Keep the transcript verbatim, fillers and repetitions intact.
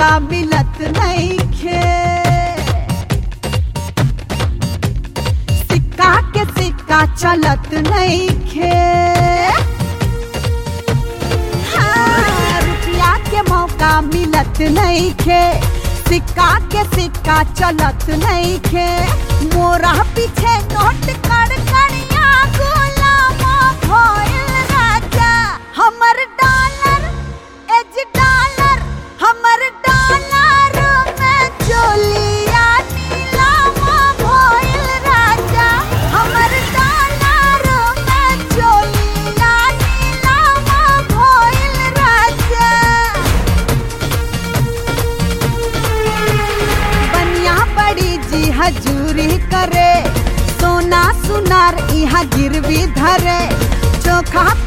मौका मिलत नइखे। सिक्का के सिक्का चलत नइखे। हाँ, रुपया के मौका मिलत नइखे। सिक्का के सिक्का चलत नइखे। मोरा पीछे नोट कर करिया गुलामा भइल राजा। हमर डॉलर एज डॉलर, हमर डॉलर में चोलिया नीलामा भइल राजा। हमर डॉलर में चोलिया नीलामा भइल राजा। बनिया बड़ी जी हजूरी करे, सोना सुनार इहा गिरवी धरे। चोखा